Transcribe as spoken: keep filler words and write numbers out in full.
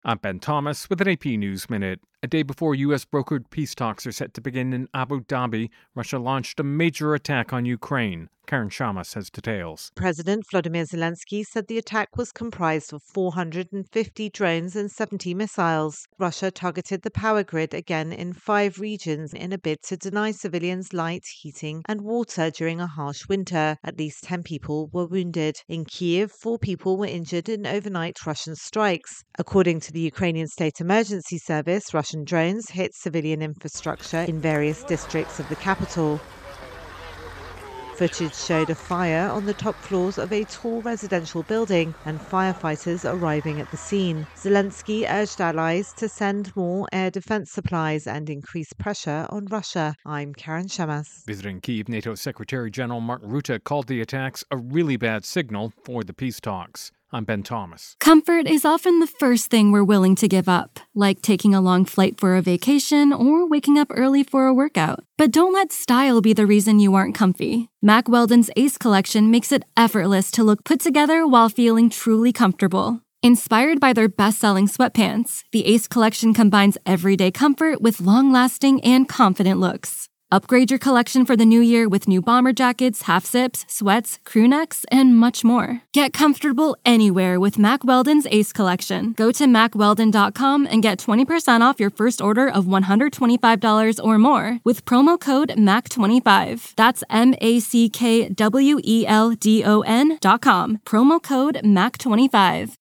I'm Ben Thomas with an A P News Minute. A day before U S-brokered peace talks are set to begin in Abu Dhabi, Russia launched a major attack on Ukraine. Karen Shamas has details. President Volodymyr Zelensky said the attack was comprised of four hundred fifty drones and seventy missiles. Russia targeted the power grid again in five regions in a bid to deny civilians light, heating and water during a harsh winter. At least ten people were wounded. In Kyiv, four people were injured in overnight Russian strikes. According to the Ukrainian State Emergency Service, Russian drones hit civilian infrastructure in various districts of the capital. Footage showed a fire on the top floors of a tall residential building and firefighters arriving at the scene. Zelensky urged allies to send more air defense supplies and increase pressure on Russia. I'm Karen Shamas. Visiting Kyiv, NATO Secretary General Mark Rutte called the attacks a really bad signal for the peace talks. I'm Ben Thomas. Comfort is often the first thing we're willing to give up, like taking a long flight for a vacation or waking up early for a workout. But don't let style be the reason you aren't comfy. Mack Weldon's Ace Collection makes it effortless to look put together while feeling truly comfortable. Inspired by their best-selling sweatpants, the Ace Collection combines everyday comfort with long-lasting and confident looks. Upgrade your collection for the new year with new bomber jackets, half-zips, sweats, crew necks, and much more. Get comfortable anywhere with Mack Weldon's Ace Collection. Go to mack weldon dot com and get twenty percent off your first order of one hundred twenty-five dollars or more with promo code M A C twenty-five. That's M A C K W E L D O N dot com. Promo code M A C twenty-five.